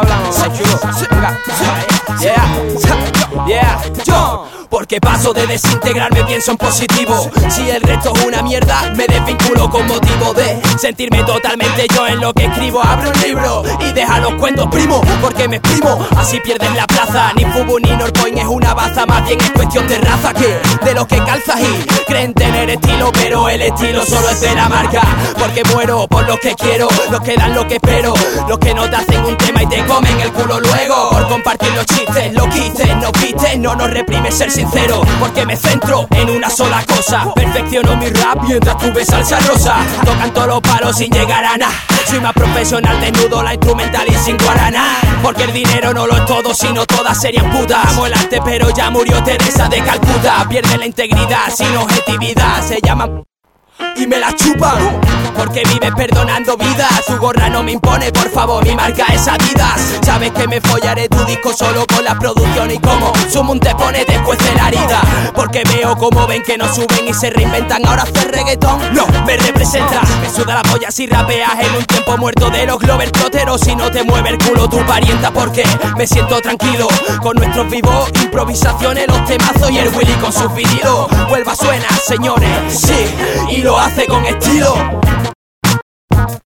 hablamos, chulo. Yo porque paso de desintegrarme, pienso en positivo. Si el resto es una mierda, me desvinculo con motivo de sentirme totalmente yo en lo que escribo. Abro un libro y deja los cuentos, primo, porque me exprimo, así pierdes la plaza. Ni Fubu ni Norcoin es una baza, más bien es cuestión de raza que de los que calzas y creen tener estilo, pero el estilo solo es de la marca. Porque muero por los que quiero, los que dan lo que espero, los que no te hacen un tema y te comen el culo luego. Por compartir los chistes, lo quites, no quites, no nos reprime ser sincero, porque me centro en una sola cosa. Perfecciono mi rap mientras tú ves salsa rosa. Tocan todos los palos sin llegar a nada. Soy más profesional, desnudo la instrumental y sin guaraná. Porque el dinero no lo es todo, sino todas serían putas. Amo el arte pero ya murió Teresa de Calcuta. Pierde la integridad sin objetividad, se llama y me la chupan, porque vives perdonando vidas. Tu gorra no me impone, por favor, mi marca es Adidas. Sabes que me follaré tu disco solo con la producción y como sumo un te pone después de la herida. Porque veo como ven que no suben y se reinventan. Ahora hacer reggaetón no me representa. Me suda la polla si rapeas en un tiempo muerto de los Glover Trotteros. Si no te mueve el culo tu parienta, porque me siento tranquilo con nuestros vivos, improvisaciones, los temazos y el Willy con sus vinilos. Huelva suena, señores, sí, y lo hace con estilo.